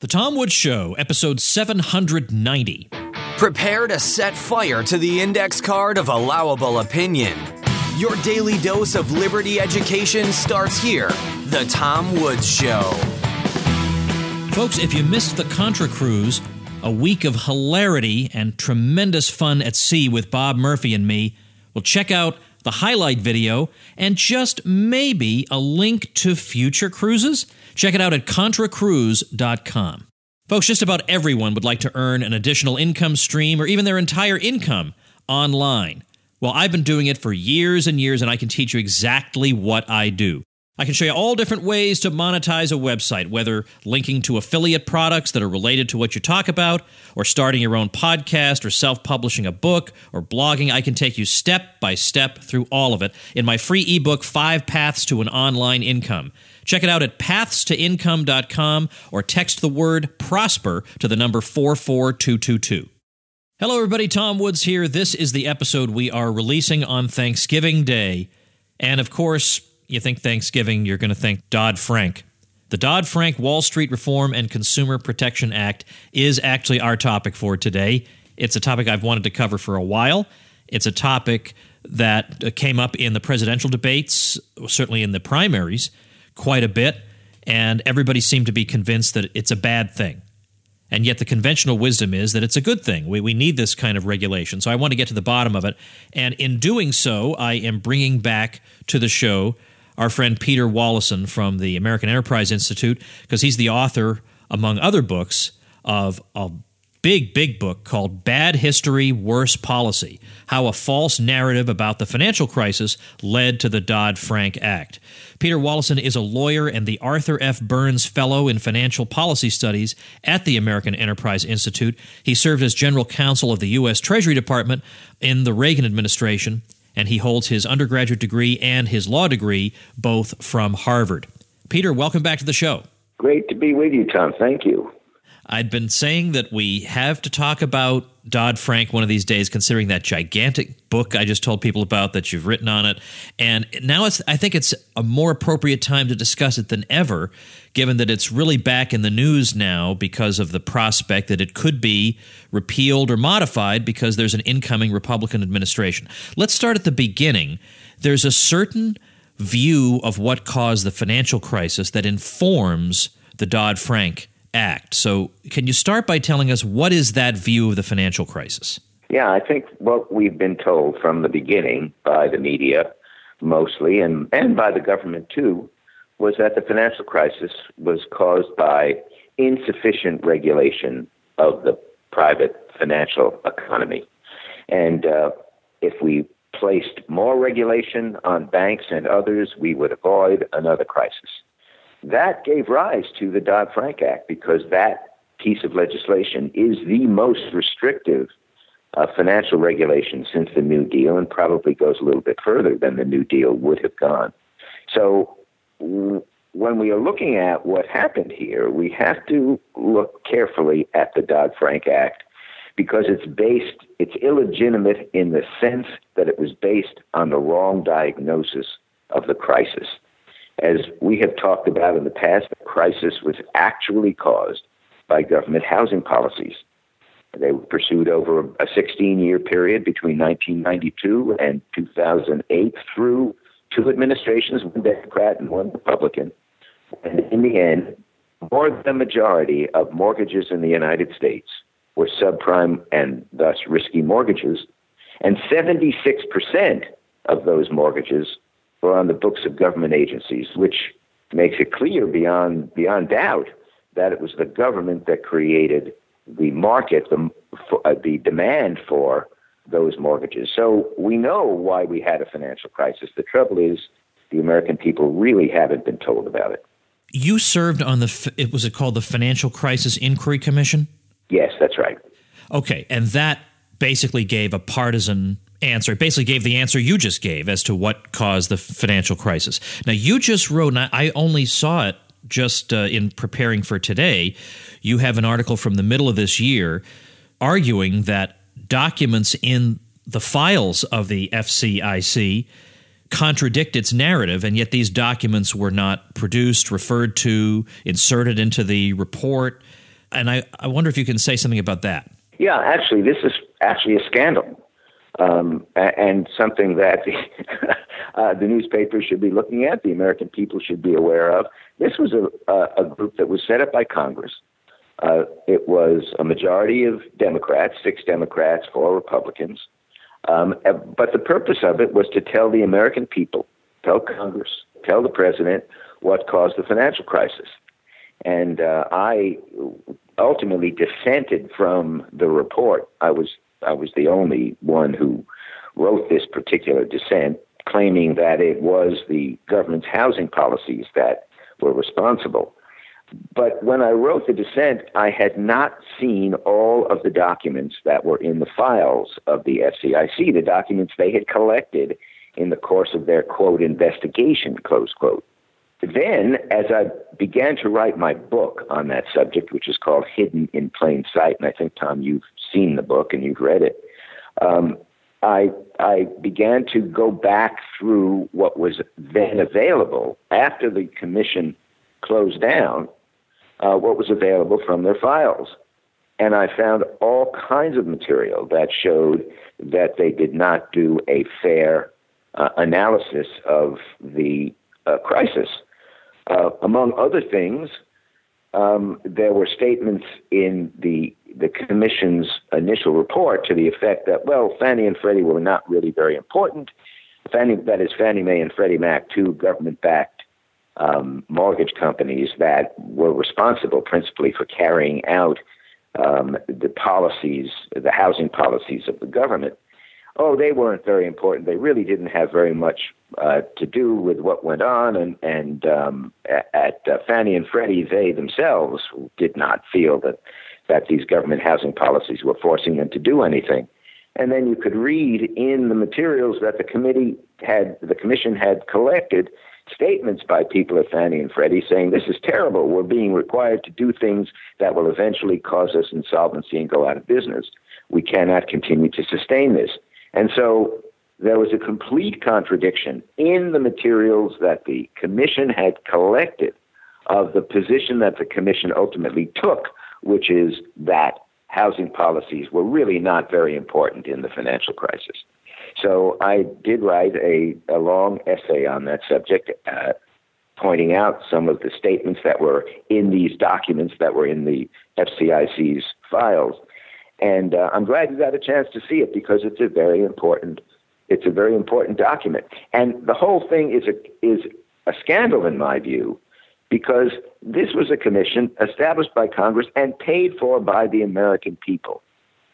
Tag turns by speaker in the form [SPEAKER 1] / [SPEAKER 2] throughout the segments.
[SPEAKER 1] The Tom Woods Show, episode 790.
[SPEAKER 2] Prepare to set fire to the index card of allowable opinion. Your daily dose of liberty education starts here. The Tom Woods Show.
[SPEAKER 1] Folks, if you missed the Contra Cruise, a week of hilarity and tremendous fun at sea with Bob Murphy and me, well, check out the highlight video and just maybe a link to future cruises. Check it out at contracruise.com. Folks, just about everyone would like to earn an additional income stream or even their entire income online. Well, I've been doing it for years and years, and I can teach you exactly what I do. I can show you all different ways to monetize a website, whether linking to affiliate products that are related to what you talk about, or starting your own podcast, or self-publishing a book, or blogging. I can take you step by step through all of it in my free ebook, 5 Paths to an Online Income. Check it out at pathstoincome.com or text the word PROSPER to the number 44222. Hello, everybody. Tom Woods here. This is the episode we are releasing on Thanksgiving Day. And, of course, you think Thanksgiving, you're going to think Dodd-Frank. The Dodd-Frank Wall Street Reform and Consumer Protection Act is actually our topic for today. It's a topic I've wanted to cover for a while. It's a topic that came up in the presidential debates, certainly in the primaries, quite a bit, and everybody seemed to be convinced that it's a bad thing. And yet the conventional wisdom is that it's a good thing. We need this kind of regulation. So I want to get to the bottom of it. And in doing so, I am bringing back to the show our friend Peter Wollesen from the American Enterprise Institute, because he's the author, among other books, of a big book called Bad History, Worse Policy: How a False Narrative About the Financial Crisis Led to the Dodd-Frank Act. Peter Wollesen is a lawyer and the Arthur F. Burns Fellow in Financial Policy Studies at the American Enterprise Institute. He served as general counsel of the U.S. Treasury Department in the Reagan administration, and he holds his undergraduate degree and his law degree both from Harvard. Peter, welcome back to the show.
[SPEAKER 3] Great to be with you, Tom. Thank you.
[SPEAKER 1] I'd been saying that we have to talk about Dodd-Frank one of these days, considering that gigantic book I just told people about that you've written on it. And now I think it's a more appropriate time to discuss it than ever, given that it's really back in the news now because of the prospect that it could be repealed or modified because there's an incoming Republican administration. Let's start at the beginning. There's a certain view of what caused the financial crisis that informs the Dodd-Frank Act. So can you start by telling us what is that view of the financial crisis?
[SPEAKER 3] Yeah, I think what we've been told from the beginning by the media mostly and by the government too was that the financial crisis was caused by insufficient regulation of the private financial economy. And if we placed more regulation on banks and others, we would avoid another crisis. That gave rise to the Dodd-Frank Act because that piece of legislation is the most restrictive financial regulation since the New Deal and probably goes a little bit further than the New Deal would have gone. So when we are looking at what happened here, we have to look carefully at the Dodd-Frank Act because it's illegitimate in the sense that it was based on the wrong diagnosis of the crisis. As we have talked about in the past, the crisis was actually caused by government housing policies. They were pursued over a 16-year period between 1992 and 2008 through 2 administrations, one Democrat and one Republican. And in the end, more than the majority of mortgages in the United States were subprime and thus risky mortgages, and 76% of those mortgages were on the books of government agencies, which makes it clear beyond doubt that it was the government that created the market, the demand for those mortgages. So we know why we had a financial crisis. The trouble is the American people really haven't been told about it.
[SPEAKER 1] You served on was it called the Financial Crisis Inquiry Commission?
[SPEAKER 3] Yes, that's right.
[SPEAKER 1] Okay, and that basically gave a partisan answer. It basically gave the answer you just gave as to what caused the financial crisis. Now, you just wrote, and I only saw it just in preparing for today, you have an article from the middle of this year arguing that documents in the files of the FCIC contradict its narrative, and yet these documents were not produced, referred to, inserted into the report. And I wonder if you can say something about that.
[SPEAKER 3] Yeah, actually, this is actually a scandal. And something that the newspapers should be looking at, the American people should be aware of. This was a group that was set up by Congress. It was a majority of Democrats, 6 Democrats, 4 Republicans. But the purpose of it was to tell the American people, tell Congress, tell the president what caused the financial crisis. And I ultimately dissented from the report. I was the only one who wrote this particular dissent, claiming that it was the government's housing policies that were responsible. But when I wrote the dissent, I had not seen all of the documents that were in the files of the FCIC, the documents they had collected in the course of their, quote, investigation, close quote. Then, as I began to write my book on that subject, which is called Hidden in Plain Sight, and I think, Tom, you've seen the book and you've read it, I began to go back through what was then available after the commission closed down, what was available from their files. And I found all kinds of material that showed that they did not do a fair analysis of the crisis. Among other things, there were statements in the commission's initial report to the effect that, well, Fannie and Freddie were not really very important. Fannie Mae and Freddie Mac, 2 government-backed mortgage companies that were responsible principally for carrying out the policies, the housing policies of the government. Oh, they weren't very important. They really didn't have very much to do with what went on. And at Fannie and Freddie, they themselves did not feel that these government housing policies were forcing them to do anything. And then you could read in the materials that the commission had collected statements by people at Fannie and Freddie saying, this is terrible. We're being required to do things that will eventually cause us insolvency and go out of business. We cannot continue to sustain this. And so there was a complete contradiction in the materials that the commission had collected of the position that the commission ultimately took, which is that housing policies were really not very important in the financial crisis. So I did write a long essay on that subject, pointing out some of the statements that were in these documents that were in the FCIC's files. And I'm glad you got a chance to see it because it's a very important document. And the whole thing is a scandal in my view, because this was a commission established by Congress and paid for by the American people.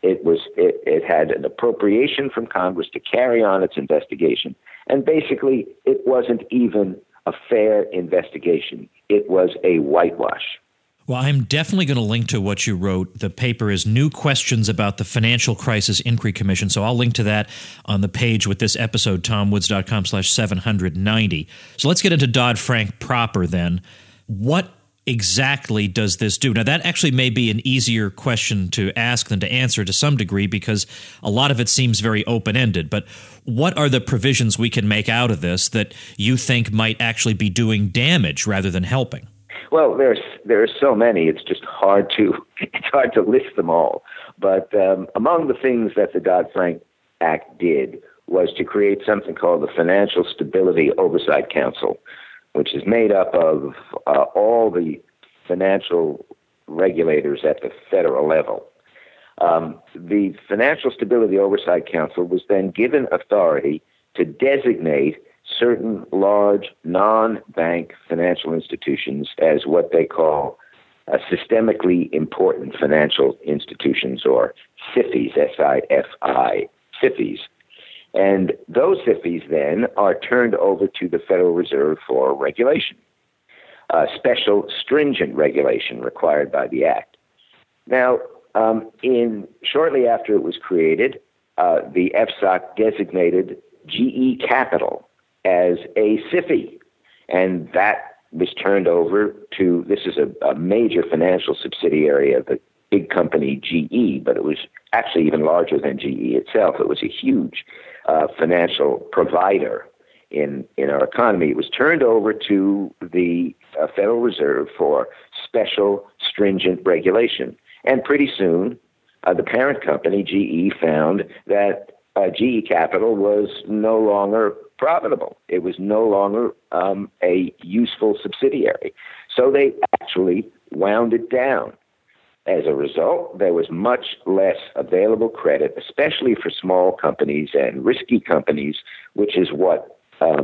[SPEAKER 3] It had an appropriation from Congress to carry on its investigation. And basically, it wasn't even a fair investigation. It was a whitewash.
[SPEAKER 1] Well, I'm definitely going to link to what you wrote. The paper is New Questions About the Financial Crisis Inquiry Commission. So I'll link to that on the page with this episode, tomwoods.com/790. So let's get into Dodd-Frank proper then. What exactly does this do? Now, that actually may be an easier question to ask than to answer to some degree because a lot of it seems very open-ended. But what are the provisions we can make out of this that you think might actually be doing damage rather than helping?
[SPEAKER 3] Well, there are so many. It's just hard to list them all. But among the things that the Dodd-Frank Act did was to create something called the Financial Stability Oversight Council, which is made up of all the financial regulators at the federal level. The Financial Stability Oversight Council was then given authority to designate certain large non-bank financial institutions as what they call systemically important financial institutions, or SIFIs, S-I-F-I, SIFIs. And those SIFIs then are turned over to the Federal Reserve for regulation, special stringent regulation required by the Act. Now, shortly after it was created, the FSOC designated GE Capital as a SIFI, and that was turned over to, this is a major financial subsidiary of the big company GE, but it was actually even larger than GE itself. It was a huge financial provider in our economy. It was turned over to the Federal Reserve for special stringent regulation. And pretty soon, the parent company, GE, found that GE Capital was no longer profitable. It was no longer a useful subsidiary. So they actually wound it down. As a result, there was much less available credit, especially for small companies and risky companies, which is what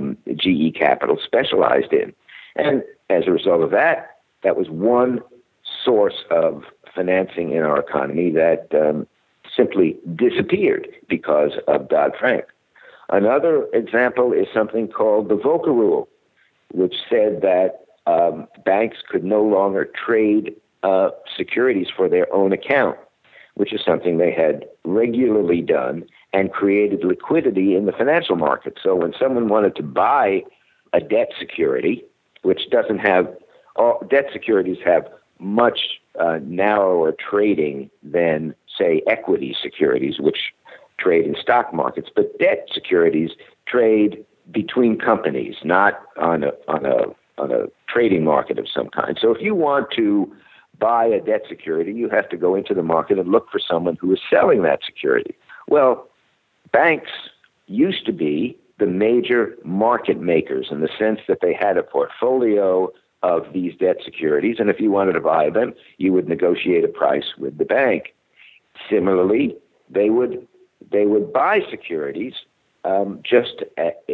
[SPEAKER 3] GE Capital specialized in. And as a result of that, that was one source of financing in our economy that simply disappeared because of Dodd-Frank. Another example is something called the Volcker Rule, which said that banks could no longer trade securities for their own account, which is something they had regularly done and created liquidity in the financial market. So when someone wanted to buy a debt security, which doesn't have, debt securities have much narrower trading than, say, equity securities, which trade in stock markets, but debt securities trade between companies, not on a trading market of some kind. So if you want to buy a debt security, you have to go into the market and look for someone who is selling that security. Well, banks used to be the major market makers in the sense that they had a portfolio of these debt securities, and if you wanted to buy them, you would negotiate a price with the bank. Similarly, they would buy securities just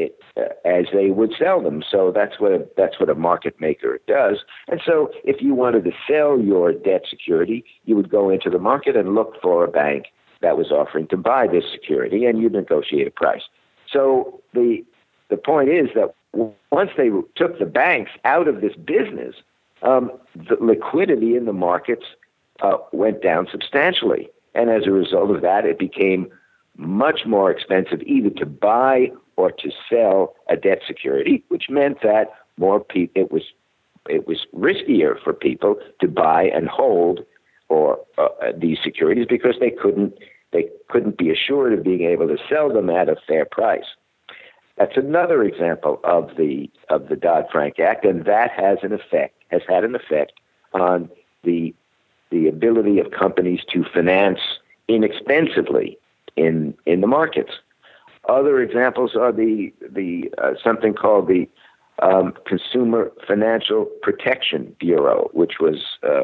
[SPEAKER 3] as they would sell them. So that's what a market maker does. And so if you wanted to sell your debt security, you would go into the market and look for a bank that was offering to buy this security, and you'd negotiate a price. So the point is that once they took the banks out of this business, the liquidity in the markets went down substantially. And as a result of that, it became much more expensive either to buy or to sell a debt security, which meant that more people, it was riskier for people to buy and hold or these securities because they couldn't be assured of being able to sell them at a fair price. That's another example of the Dodd-Frank Act, and that has had an effect on the ability of companies to finance inexpensively in the markets. Other examples are the something called the Consumer Financial Protection Bureau, which was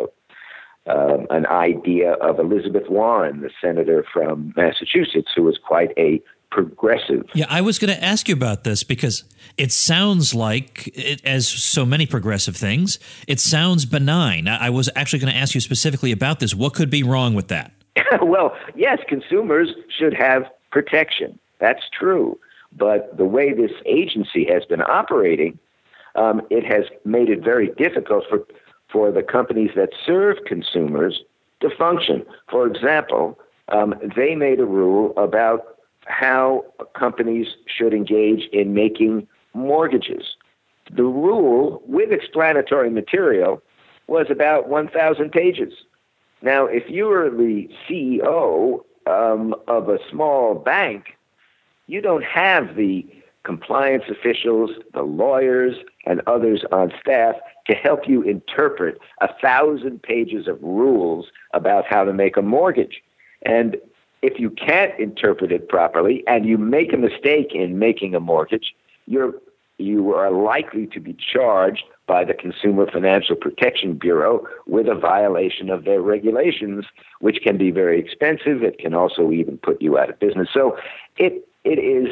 [SPEAKER 3] an idea of Elizabeth Warren, the senator from Massachusetts, who was quite a progressive.
[SPEAKER 1] Yeah, I was going to ask you about this because it sounds like, as so many progressive things, it sounds benign. I was actually going to ask you specifically about this. What could be wrong with that?
[SPEAKER 3] Well, yes, consumers should have protection. That's true. But the way this agency has been operating, it has made it very difficult for the companies that serve consumers to function. For example, they made a rule about how companies should engage in making mortgages. The rule, with explanatory material, was about 1,000 pages. Now, if you were the CEO of a small bank, you don't have the compliance officials, the lawyers, and others on staff to help you interpret 1,000 pages of rules about how to make a mortgage. And if you can't interpret it properly and you make a mistake in making a mortgage, you are likely to be charged by the Consumer Financial Protection Bureau with a violation of their regulations, which can be very expensive. It can also even put you out of business. So it is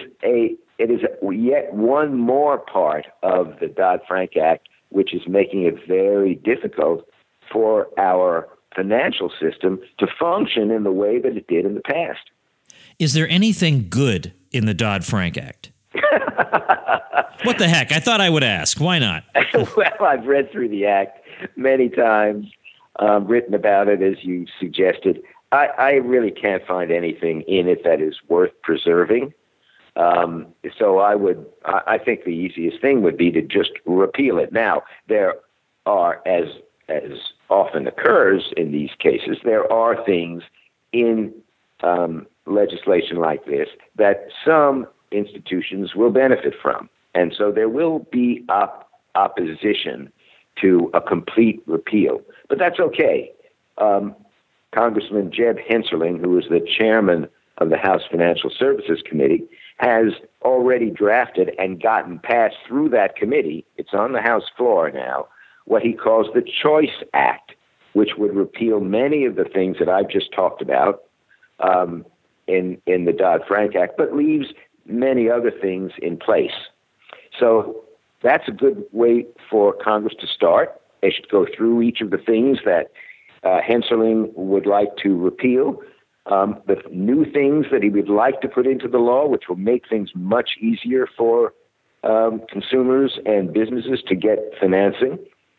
[SPEAKER 3] yet one more part of the Dodd-Frank Act, which is making it very difficult for our financial system to function in the way that it did in the past.
[SPEAKER 1] Is there anything good in the Dodd-Frank Act? What the heck? I thought I would ask. Why not?
[SPEAKER 3] Well, I've read through the Act many times, written about it, as you suggested. I really can't find anything in it that is worth preserving. So I think the easiest thing would be to just repeal it. Now, there are, as often occurs in these cases, there are things in legislation like this that some institutions will benefit from. And so there will be opposition to a complete repeal. But that's okay. Congressman Jeb Hensarling, who is the chairman of the House Financial Services Committee, has already drafted and gotten passed through that committee. It's on the House floor now, what he calls the Choice Act, which would repeal many of the things that I've just talked about in the Dodd-Frank Act, but leaves many other things in place. So that's a good way for Congress to start. They should go through each of the things that Hensarling would like to repeal, the new things that he would like to put into the law, which will make things much easier for consumers and businesses to get financing,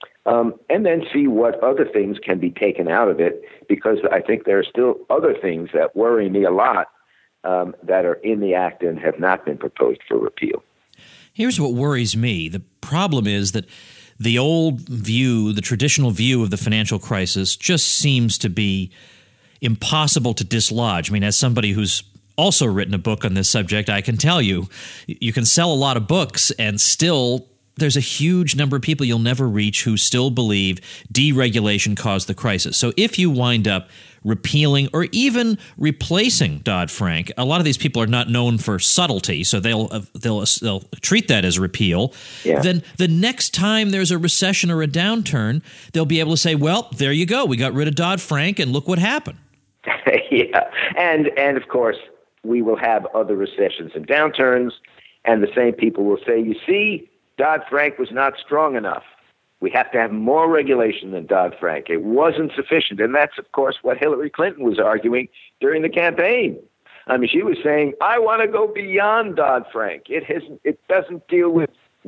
[SPEAKER 3] and then see what other things can be taken out of it, because I think there are still other things that worry me a lot that are in the act and have not been proposed for repeal.
[SPEAKER 1] Here's what worries me. The problem is that the old view, the traditional view of the financial crisis just seems to be impossible to dislodge. I mean, as somebody who's also written a book on this subject, I can tell you, you can sell a lot of books and still there's a huge number of people you'll never reach who still believe deregulation caused the crisis. So if you wind up repealing or even replacing Dodd-Frank, a lot of these people are not known for subtlety, so they'll treat that as a repeal.
[SPEAKER 3] Yeah. Then
[SPEAKER 1] the next time there's a recession or a downturn, they'll be able to say, well, there you go. We got rid of Dodd-Frank and look what happened.
[SPEAKER 3] Yeah. And of course, we will have other recessions and downturns, and the same people will say, you see, Dodd-Frank was not strong enough. We have to have more regulation than Dodd-Frank. It wasn't sufficient. And that's, of course, what Hillary Clinton was arguing during the campaign. I mean, she was saying, I want to go beyond Dodd-Frank. It doesn't deal with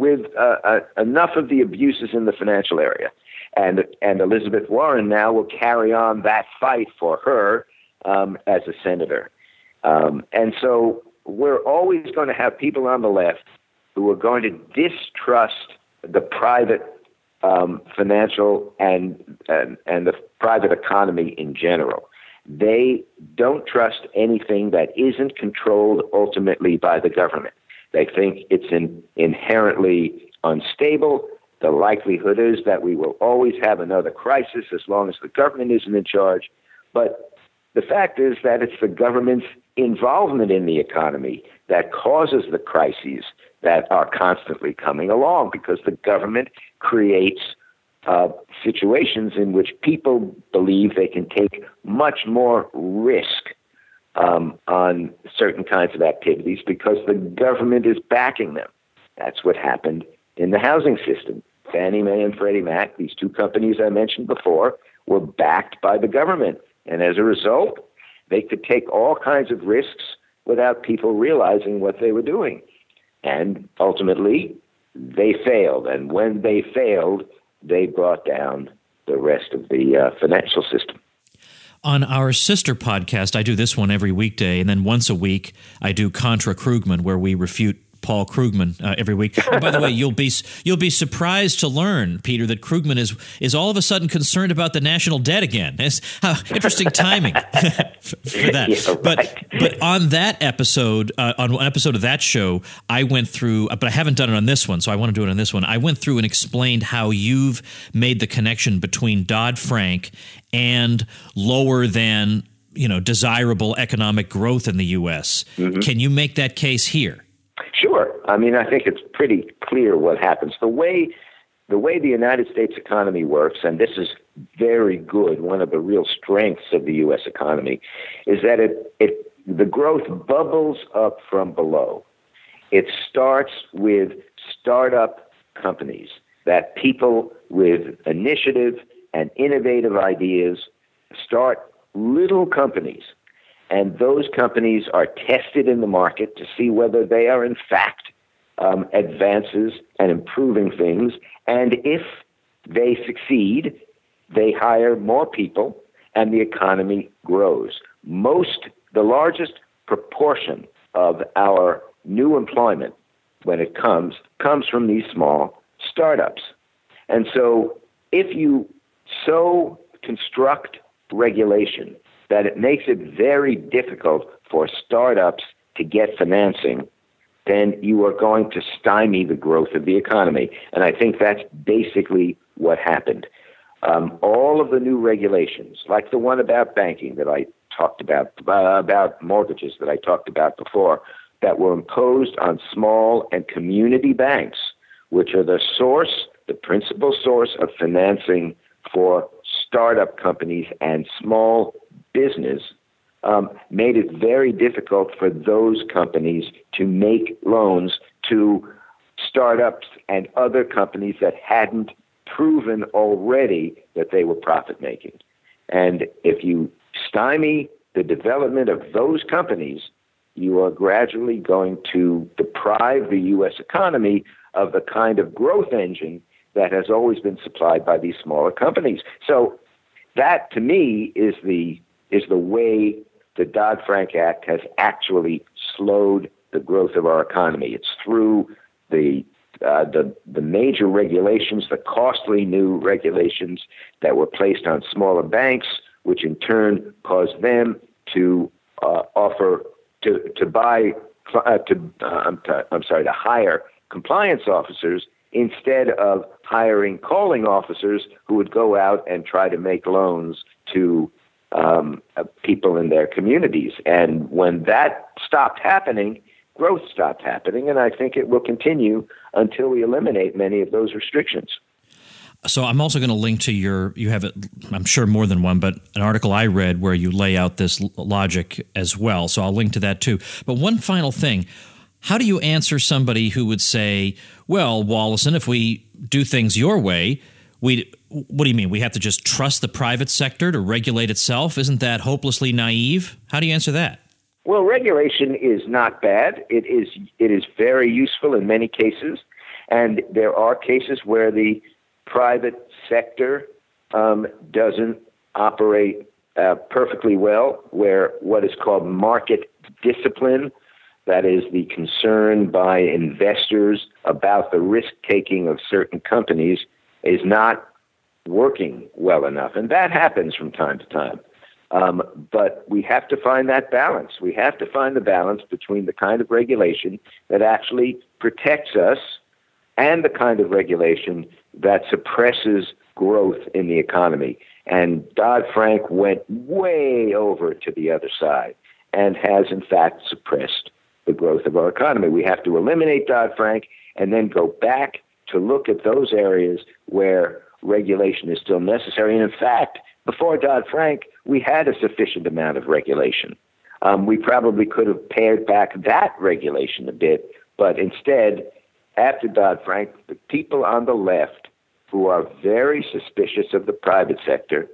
[SPEAKER 3] enough of the abuses in the financial area. And Elizabeth Warren now will carry on that fight for her as a senator. And so we're always going to have people on the left who are going to distrust the private financial and the private economy in general. They don't trust anything that isn't controlled ultimately by the government. They think it's inherently unstable. The likelihood is that we will always have another crisis as long as the government isn't in charge. But the fact is that it's the government's involvement in the economy that causes the crises that are constantly coming along, because the government creates situations in which people believe they can take much more risk on certain kinds of activities because the government is backing them. That's what happened in the housing system. Fannie Mae and Freddie Mac, these two companies I mentioned before, were backed by the government. And as a result, they could take all kinds of risks without people realizing what they were doing. And ultimately, they failed. And when they failed, they brought down the rest of the financial system.
[SPEAKER 1] On our sister podcast, I do this one every weekday, and then once a week, I do Contra Krugman, where we refute Paul Krugman every week. And by the way, you'll be surprised to learn, Peter, that Krugman is all of a sudden concerned about the national debt again. It's interesting timing for that.
[SPEAKER 3] Yeah, right.
[SPEAKER 1] But on that episode, on one episode of that show, I went through, but I haven't done it on this one, so I want to do it on this one. I went through and explained how you've made the connection between Dodd-Frank and lower than desirable economic growth in the U.S. Mm-hmm. Can you make that case here?
[SPEAKER 3] Sure. I mean, I think it's pretty clear what happens. The way the United States economy works, and this is very good, one of the real strengths of the U.S. economy, is that the growth bubbles up from below. It starts with startup companies, that people with initiative and innovative ideas start little companies. And those companies are tested in the market to see whether they are, in fact, advances and improving things. And if they succeed, they hire more people and the economy grows. The largest proportion of our new employment, when it comes from these small startups. And so if you so construct regulation that it makes it very difficult for startups to get financing, then you are going to stymie the growth of the economy. And I think that's basically what happened. All of the new regulations, like the one about banking that I talked about mortgages that I talked about before, that were imposed on small and community banks, which are the principal source of financing for startup companies and small business, made it very difficult for those companies to make loans to startups and other companies that hadn't proven already that they were profit-making. And if you stymie the development of those companies, you are gradually going to deprive the U.S. economy of the kind of growth engine that has always been supplied by these smaller companies. So that, to me, is the way the Dodd-Frank Act has actually slowed the growth of our economy. It's through the major regulations, the costly new regulations that were placed on smaller banks, which in turn caused them to hire compliance officers instead of hiring calling officers who would go out and try to make loans to people in their communities. And when that stopped happening, growth stopped happening, and I think it will continue until we eliminate many of those restrictions.
[SPEAKER 1] So I'm also going to link to you have, I'm sure more than one, but an article I read where you lay out this logic as well. So I'll link to that too. But one final thing, how do you answer somebody who would say, well, Wallison, if we do things your way, what do you mean? We have to just trust the private sector to regulate itself? Isn't that hopelessly naive? How do you answer that?
[SPEAKER 3] Well, regulation is not bad. It is very useful in many cases. And there are cases where the private sector doesn't operate perfectly well, where what is called market discipline, that is the concern by investors about the risk-taking of certain companies, is not working well enough. And that happens from time to time. But we have to find that balance. We have to find the balance between the kind of regulation that actually protects us and the kind of regulation that suppresses growth in the economy. And Dodd-Frank went way over to the other side and has, in fact, suppressed the growth of our economy. We have to eliminate Dodd-Frank and then go back to look at those areas where regulation is still necessary. And in fact, before Dodd-Frank, we had a sufficient amount of regulation. We probably could have pared back that regulation a bit, but instead, after Dodd-Frank, the people on the left who are very suspicious of the private sector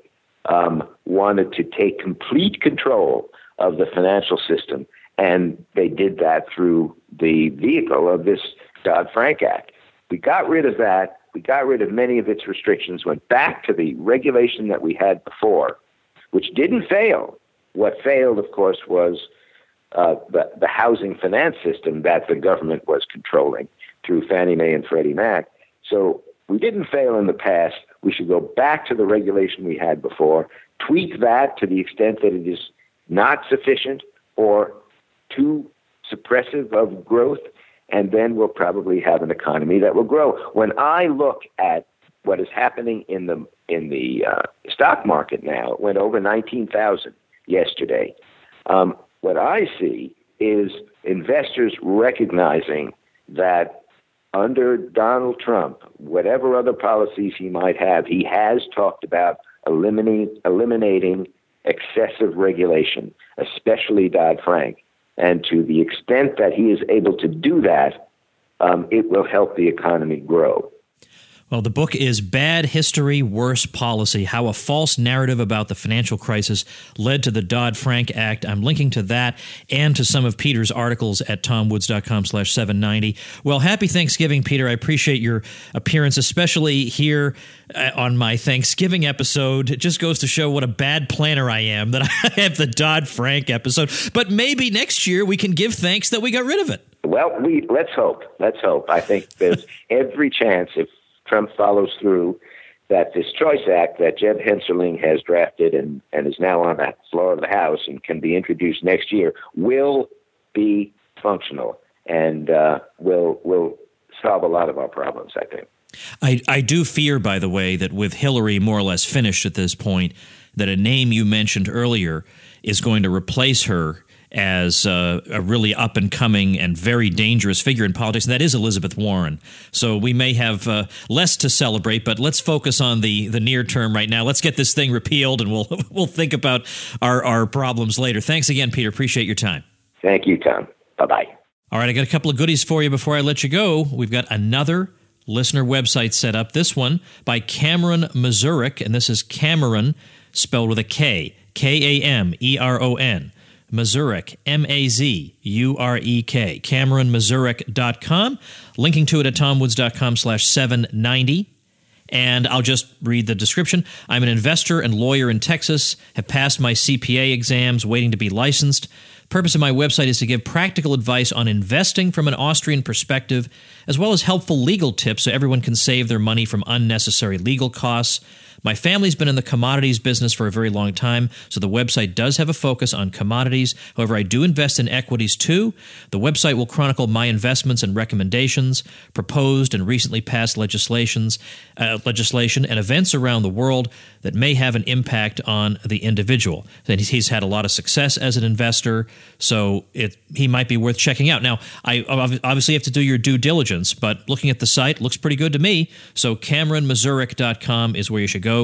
[SPEAKER 3] wanted to take complete control of the financial system, and they did that through the vehicle of this Dodd-Frank Act. We got rid of that. We got rid of many of its restrictions, went back to the regulation that we had before, which didn't fail. What failed, of course, was the housing finance system that the government was controlling through Fannie Mae and Freddie Mac. So we didn't fail in the past. We should go back to the regulation we had before, tweak that to the extent that it is not sufficient or too suppressive of growth, and then we'll probably have an economy that will grow. When I look at what is happening in the stock market now, it went over 19,000 yesterday. What I see is investors recognizing that under Donald Trump, whatever other policies he might have, he has talked about eliminating excessive regulation, especially Dodd-Frank. And to the extent that he is able to do that, it will help the economy grow.
[SPEAKER 1] Well, the book is Bad History, Worse Policy, How a False Narrative About the Financial Crisis Led to the Dodd-Frank Act. I'm linking to that and to some of Peter's articles at tomwoods.com/790. Well, happy Thanksgiving, Peter. I appreciate your appearance, especially here on my Thanksgiving episode. It just goes to show what a bad planner I am that I have the Dodd-Frank episode. But maybe next year we can give thanks that we got rid of it.
[SPEAKER 3] Well, let's hope. Let's hope. I think there's every chance, if Trump follows through, that this Choice Act that Jeb Hensarling has drafted and is now on the floor of the House and can be introduced next year will be functional. and will solve a lot of our problems, I think.
[SPEAKER 1] I do fear, by the way, that with Hillary more or less finished at this point, that a name you mentioned earlier is going to replace her as a really up-and-coming and very dangerous figure in politics, and that is Elizabeth Warren. So we may have less to celebrate, but let's focus on the near term right now. Let's get this thing repealed, and we'll think about our problems later. Thanks again, Peter. Appreciate your time.
[SPEAKER 3] Thank you, Tom. Bye-bye.
[SPEAKER 1] All right, I got a couple of goodies for you before I let you go. We've got another listener website set up, this one by Cameron Mazurek, and this is Cameron spelled with a K, Kameron, Mazurek, Mazurek, CameronMazurek.com, linking to it at tomwoods.com/790. And I'll just read the description. I'm an investor and lawyer in Texas, have passed my CPA exams, waiting to be licensed. Purpose of my website is to give practical advice on investing from an Austrian perspective, as well as helpful legal tips so everyone can save their money from unnecessary legal costs. My family's been in the commodities business for a very long time, so the website does have a focus on commodities. However, I do invest in equities too. The website will chronicle my investments and recommendations, proposed and recently passed legislation, and events around the world that may have an impact on the individual. And he's had a lot of success as an investor, so he might be worth checking out. Now, I obviously have to do your due diligence, but looking at the site, looks pretty good to me. So CameronMazurek.com is where you should go.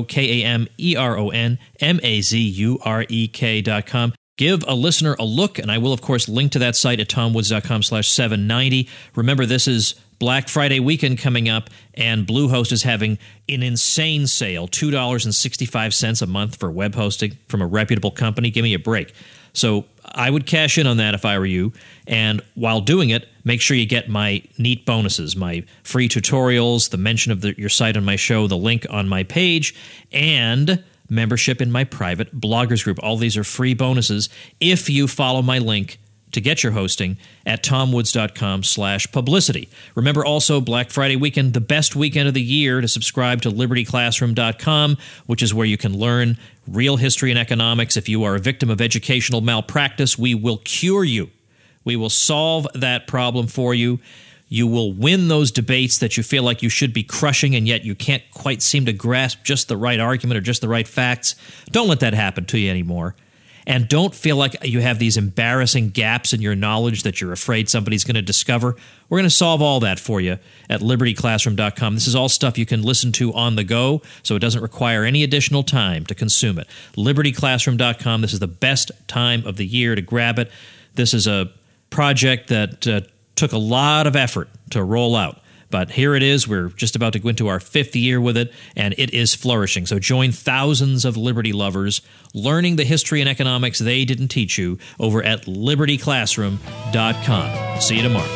[SPEAKER 1] KameronMazurek.com. Give a listener a look, and I will, of course, link to that site at tomwoods.com/790. Remember, this is Black Friday weekend coming up, and Bluehost is having an insane sale, $2.65 a month for web hosting from a reputable company. Give me a break. So I would cash in on that if I were you, and while doing it, make sure you get my neat bonuses, my free tutorials, the mention of your site on my show, the link on my page, and membership in my private bloggers group. All these are free bonuses if you follow my link to get your hosting at tomwoods.com/publicity. Remember also Black Friday weekend, the best weekend of the year, to subscribe to libertyclassroom.com, which is where you can learn real history and economics. If you are a victim of educational malpractice, we will cure you. We will solve that problem for you. You will win those debates that you feel like you should be crushing, and yet you can't quite seem to grasp just the right argument or just the right facts. Don't let that happen to you anymore. And don't feel like you have these embarrassing gaps in your knowledge that you're afraid somebody's going to discover. We're going to solve all that for you at libertyclassroom.com. This is all stuff you can listen to on the go, so it doesn't require any additional time to consume it. libertyclassroom.com. This is the best time of the year to grab it. This is a project that took a lot of effort to roll out. But here it is. We're just about to go into our 5th year with it, and it is flourishing. So join thousands of liberty lovers learning the history and economics they didn't teach you over at libertyclassroom.com. See you tomorrow.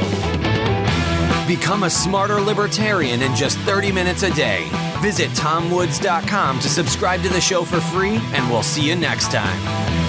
[SPEAKER 2] Become a smarter libertarian in just 30 minutes a day. Visit tomwoods.com to subscribe to the show for free, and we'll see you next time.